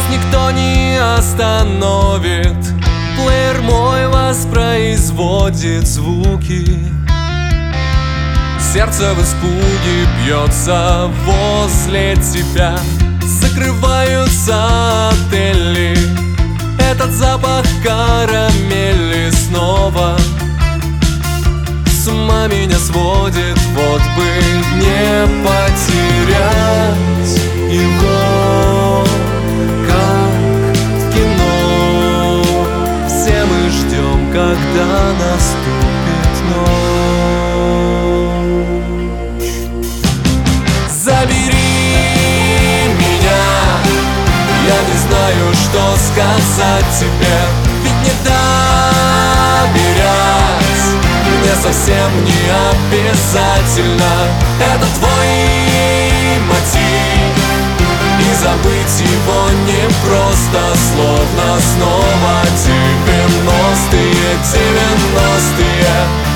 никто не остановит. Плеер мой воспроизводит звуки. Сердце в испуге бьется возле тебя. Закрываются отели. Этот запах карамели снова с ума меня сводит. Вот бы не потерять его, как в кино. Все мы ждем, когда наступит ночь. Забери меня, я не знаю, что сказать тебе. Ведь не доверять мне совсем не обязательно. Это твой мотив, и забыть его непросто. Словно снова 90-е.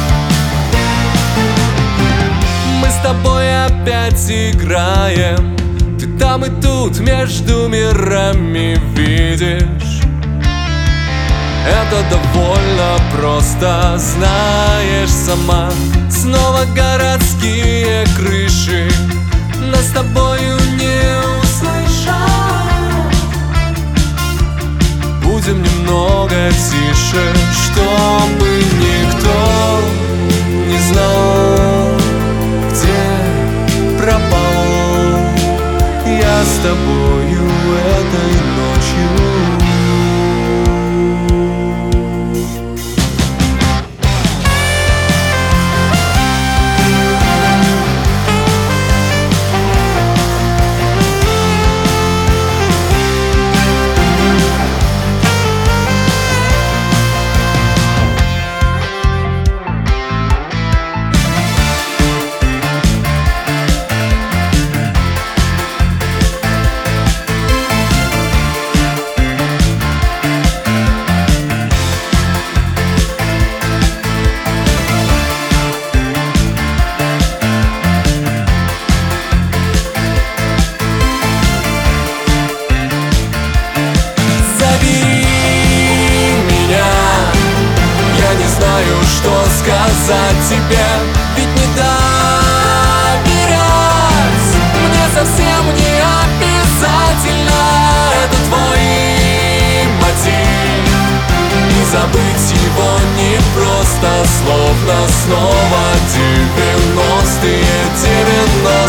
Мы с тобой опять играем. Ты там и тут между мирами видишь. Это довольно просто, знаешь сама. Снова городские крыши нас с тобою не услышат. Будем немного тише, чтобы никто не знал, где пропал я с тобою этой ночью. Что сказать тебе, ведь не доверять мне совсем не обязательно. Это твой мотив, и забыть его непросто. Словно снова 90-е.